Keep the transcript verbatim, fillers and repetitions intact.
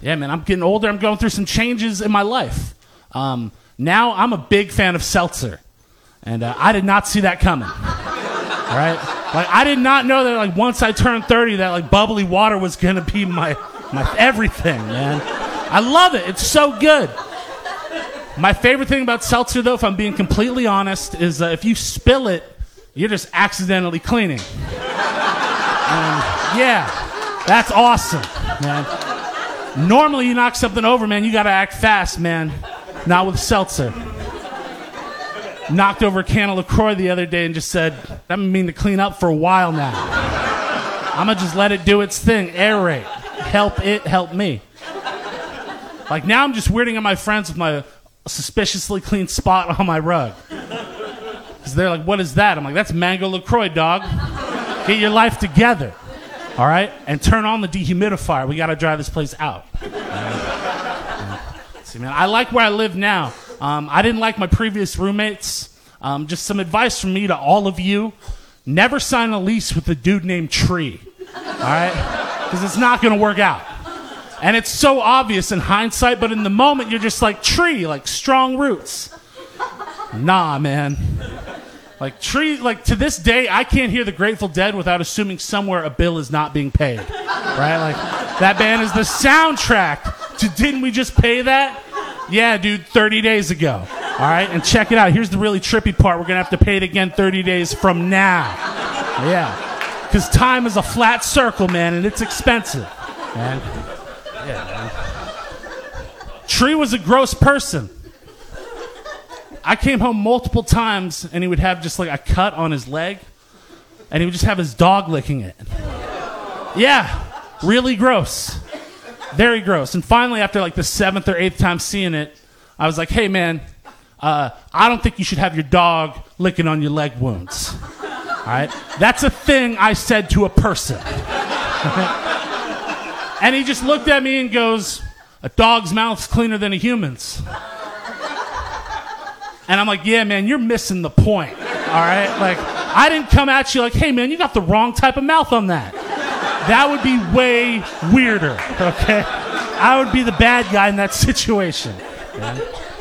Yeah, man, I'm getting older. I'm going through some changes in my life. Um, now I'm a big fan of seltzer. And uh, I did not see that coming. All right? Like, I did not know that, like, once I turned thirty, that, like, bubbly water was going to be my, my everything, man. I love it. It's so good. My favorite thing about seltzer, though, if I'm being completely honest, is uh, if you spill it, you're just accidentally cleaning. And, yeah, that's awesome, man. Normally, you knock something over, man, you got to act fast, man. Not with seltzer. Knocked over a can of LaCroix the other day and just said, I've been meaning to clean up for a while now. I'm going to just let it do its thing. Aerate. Help it, help me. Like, now I'm just weirding out my friends with my suspiciously clean spot on my rug. Because they're like, what is that? I'm like, that's mango LaCroix, dog. Get your life together. All right? And turn on the dehumidifier. We got to dry this place out. Right? See, man, I like where I live now. Um, I didn't like my previous roommates. Um, just some advice from me to all of you. Never sign a lease with a dude named Tree. All right? Because it's not going to work out. And it's so obvious in hindsight, but in the moment, you're just like, Tree, like strong roots. Nah, man. Like, Tree, like, to this day, I can't hear the Grateful Dead without assuming somewhere a bill is not being paid. Right? Like, that band is the soundtrack to Didn't We Just Pay That? Yeah, dude, thirty days ago. All right? And check it out. Here's the really trippy part. We're going to have to pay it again thirty days from now. Yeah. Because time is a flat circle, man, and it's expensive. Man. Yeah, man. Tree was a gross person. I came home multiple times, and he would have just like a cut on his leg, and he would just have his dog licking it. Yeah, really gross. Very gross. And finally, after like the seventh or eighth time seeing it, I was like, hey, man, uh, I don't think you should have your dog licking on your leg wounds. All right? That's a thing I said to a person. And he just looked at me and goes, a dog's mouth's cleaner than a human's. And I'm like, yeah, man, you're missing the point. All right? Like, I didn't come at you like, hey, man, you got the wrong type of mouth on that. That would be way weirder, okay? I would be the bad guy in that situation. Yeah.